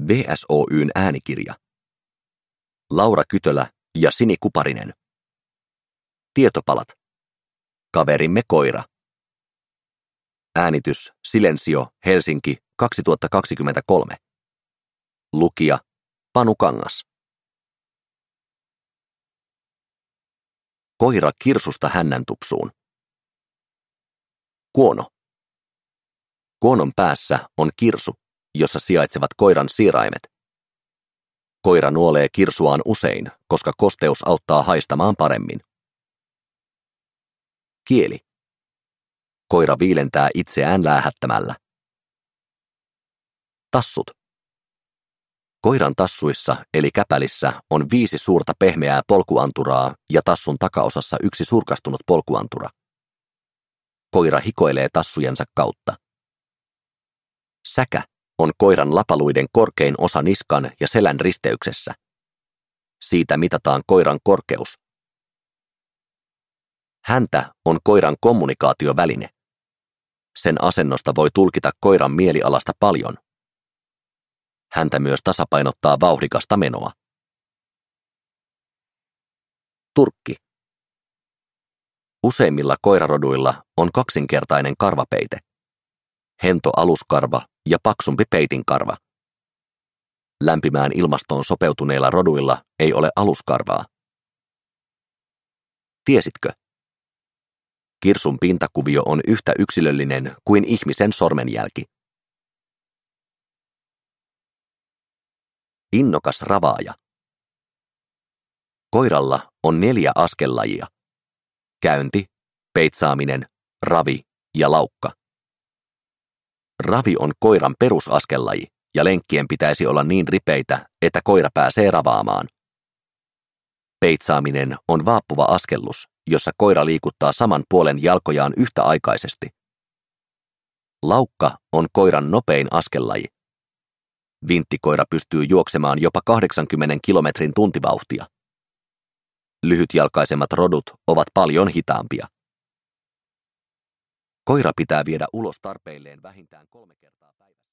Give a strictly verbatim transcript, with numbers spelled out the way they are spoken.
V S Oy:n äänikirja. Laura Kytölä ja Sini Kuparinen. Tietopalat. Kaverimme koira. Äänitys Silensio, Helsinki, kaksituhattakaksikymmentäkolme. Lukija Panu Kangas. Koira kirsusta hännäntupsuun. Kuono. Kuonon päässä on kirsu, jossa sijaitsevat koiran siiraimet. Koira nuolee kirsuaan usein, koska kosteus auttaa haistamaan paremmin. Kieli. Koira viilentää itseään läähättämällä. Tassut. Koiran tassuissa eli käpälissä on viisi suurta pehmeää polkuanturaa ja tassun takaosassa yksi surkastunut polkuantura. Koira hikoilee tassujensa kautta. Säkä on koiran lapaluiden korkein osa niskan ja selän risteyksessä. Siitä mitataan koiran korkeus. Häntä on koiran kommunikaatioväline. Sen asennosta voi tulkita koiran mielialasta paljon. Häntä myös tasapainottaa vauhdikasta menoa. Turkki. Useimmilla koiraroduilla on kaksinkertainen karvapeite. Hento aluskarva ja paksumpi peitinkarva. Lämpimään ilmastoon sopeutuneilla roduilla ei ole aluskarvaa. Tiesitkö? Kirsun pintakuvio on yhtä yksilöllinen kuin ihmisen sormenjälki. Innokas ravaaja. Koiralla on neljä askellajia. Käynti, peitsaaminen, ravi ja laukka. Ravi on koiran perusaskellaji ja lenkkien pitäisi olla niin ripeitä, että koira pääsee ravaamaan. Peitsaaminen on vaappuva askellus, jossa koira liikuttaa saman puolen jalkojaan yhtäaikaisesti. Laukka on koiran nopein askellaji. Vinttikoira pystyy juoksemaan jopa kahdeksankymmentä kilometrin tuntivauhtia. Lyhytjalkaisemmat rodut ovat paljon hitaampia. Koira pitää viedä ulos tarpeilleen vähintään kolme kertaa päivässä.